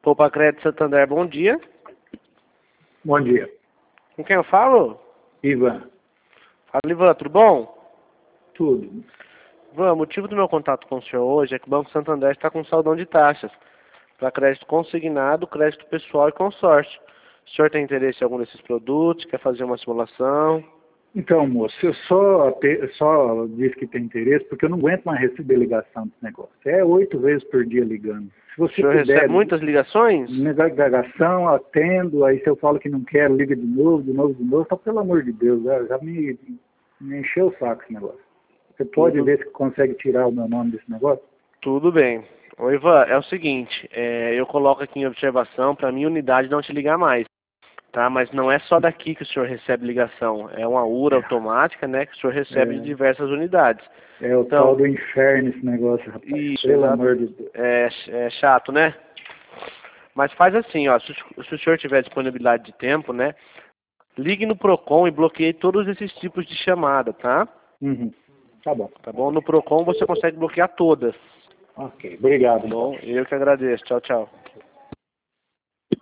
Poupa Crédito Santander, bom dia. Bom dia. Com quem eu falo? Ivan. Fala, Ivan, tudo bom? Tudo. Ivan, o motivo do meu contato com o senhor hoje é que o Banco Santander está com saldão de taxas para crédito consignado, crédito pessoal e consórcio. O senhor tem interesse em algum desses produtos? Quer fazer uma simulação? Então, moço, eu só disse que tem interesse porque eu não aguento mais receber ligação desse negócio. É 8 vezes por dia ligando. Se você O senhor puder, recebe muitas ligações? ligação, atendo, aí se eu falo que não quero, liga de novo. Então, pelo amor de Deus, já me encheu o saco esse negócio. Você pode ver se consegue tirar o meu nome desse negócio? Tudo bem. Ô Ivan, é o seguinte, eu coloco aqui em observação para minha unidade não te ligar mais, tá? Mas não é só daqui que o senhor recebe ligação, é uma URA automática, né, que o senhor recebe de diversas unidades. É o tal do inferno esse negócio, rapaz. Isso, Pelo amor de Deus. é chato, né? Mas faz assim, ó, se o senhor tiver disponibilidade de tempo, né, ligue no Procon e bloqueie todos esses tipos de chamada, tá? Uhum. Tá bom. Tá bom? No Procon você consegue bloquear todas. Ok, obrigado. Tá bom? Eu que agradeço. Tchau, tchau.